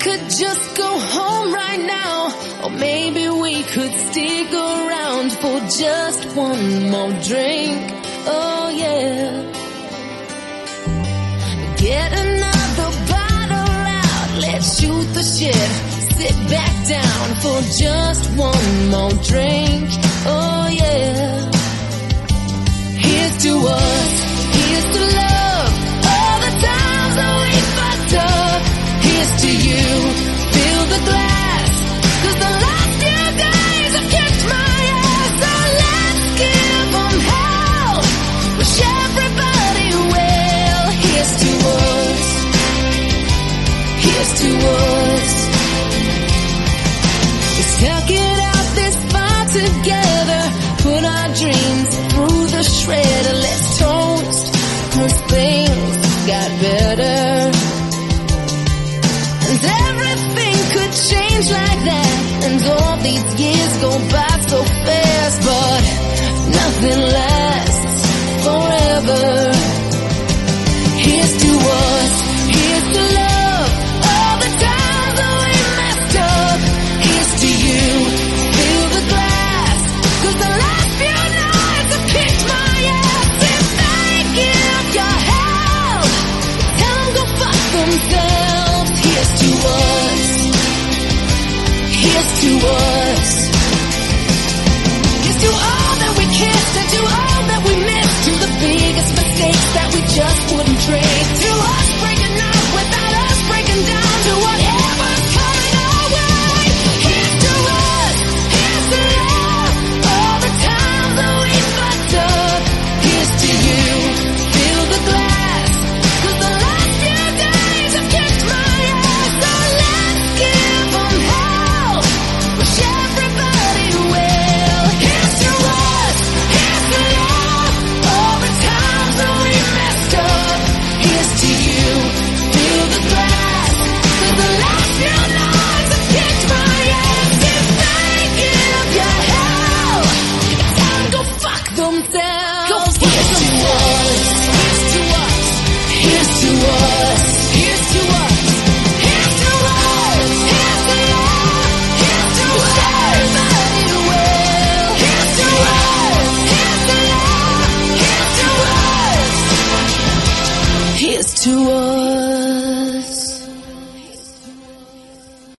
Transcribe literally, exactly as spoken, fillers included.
could just go home right now, or maybe we could stick around for just one more drink. Oh yeah. Get another bottle out, let's shoot the shit. Sit back down for just one more drink. Oh yeah. Here's to us, here's to love, all the times that we fucked up. Here's to you, fill the glass, 'cause the last few days have kicked my ass. So let's give them hell, wish everybody well. Here's to us, here's to us. We stuck it out this far together, put our dreams through the shredder. Let's toast, 'cause things got better. And everything could change like that, and all these years go by so fast, but nothing lasts forever. Here's to us, here's to love, all the times that we messed up. Here's to you, fill the glass, 'cause the last few nights have kicked my ass. If they give your help, tell them go fuck themselves. Here's to us, here's to us. Here's to all that we kissed and to all